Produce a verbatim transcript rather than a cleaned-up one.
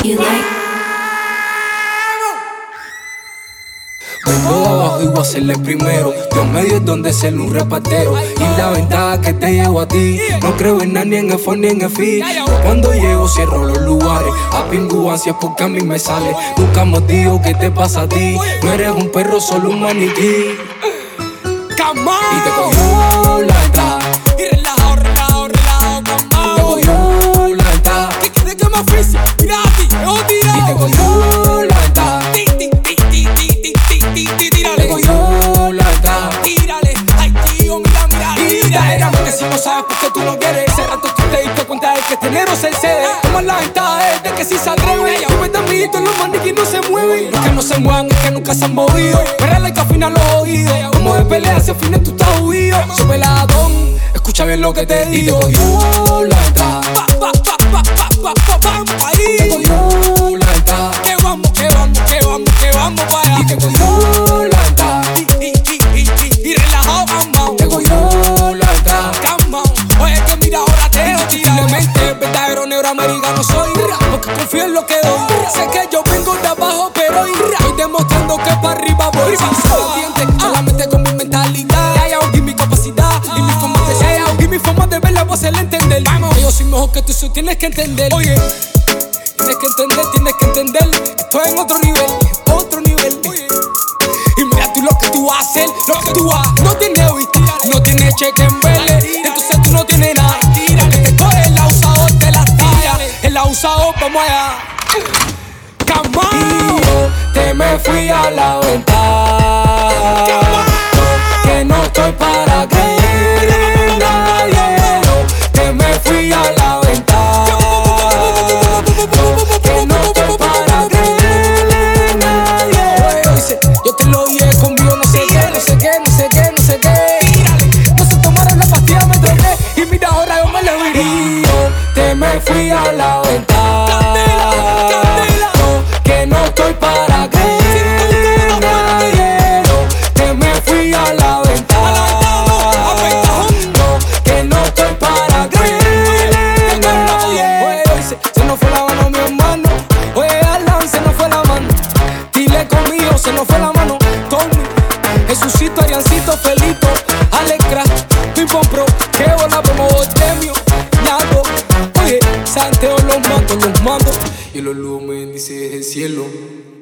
you like. Vengo de abajo y voy a serle primero. Dios medio es donde ser un repartero. Y la ventaja que te llevo a ti, no creo en nada, ni en F ni en F. Cuando llego cierro los lugares. A pingu ansias porque a mí me sale. Nunca hemos dicho qué te pasa a ti. No eres un perro, solo un maniquí. Y te cogió la entrada. Y relajado, relajado, relajado, calmado. Te cogió la entrada. ¿Qué quieres que me ofrece? Mira a ti, dejo tirado. Y te cogió la entrada. Ti, ti, ti, ti, ti, ti, ti, ti, tírale. Te cogió la entrada. Tírale, ay tío, mira, mira, Y tírale. éramos si no sabes por qué tú no quieres. Ese rato tú te diste cuenta de que este negro se cede. Toma la ventaja es de que si se atreve. Tú ves también los maniquí no se mueven. Los que no se muevan es que nunca se han movido. Perrala y que afina los oídos. Como de pelea si al final tú estás huido. Sube la don, escucha bien lo que te digo. Y te cogió la entrada. Pa, pa, pa, pa, pa, pa, pa, vamos pa' Te ahí. cogió la entrada. Que vamos, que vamos, que vamos, que vamos pa' allá. Y te cogió la entrada. Y, y, y, y, y relajado, vamos. Te cogió la entrada. Come on, oye que mira ahora te dejo tirado. Simplemente verdadero negro americano soy. Porque confío en lo que doy. Sé que yo vengo de abajo, pero Estoy demostrando que para arriba voy. Sin ser dientes, solamente con mi mentalidad y mi capacidad y mi forma de ser. Y mi forma de verla voy a hacerle entender. Vamos, que yo soy mejor que tú, eso tienes que entender. oye, Tienes que entender, tienes que entender. Estoy en otro nivel, otro nivel. oye. Y mira tú lo que tú haces, lo que tú haces. No tienes vista, no tienes cheque en verde. Entonces tú no tienes nada. Tírale, te coge el abusador, te las tira. El abusador, vamos allá. Y yo te me fui a la ventana. Que no estoy para creer en nadie. Yo te me fui a la ventana. Que no estoy para creer en nadie. Dice, yo te lo dije conmigo, no sé qué, no sé qué, no sé qué, no sé qué. No se tomaron la pastilla, me drogué. Y mira ahora yo me la viré. Y yo te me fui a la ventana. Que no estoy para creer en nadie. No, que me fui a la ventana. No, que no estoy para creer en nadie. Oye, dice, se nos fue la mano, mi hermano. Oye, Alan, se nos fue la mano. Dile conmigo, se nos fue la mano. Tommy, Jesucito, Ariancito, Felito, Alex Crash, Pimpon Pro, que bola como Demio, Ñato. Oye, Santiago los mato, los mando. Y los lumen dice el cielo.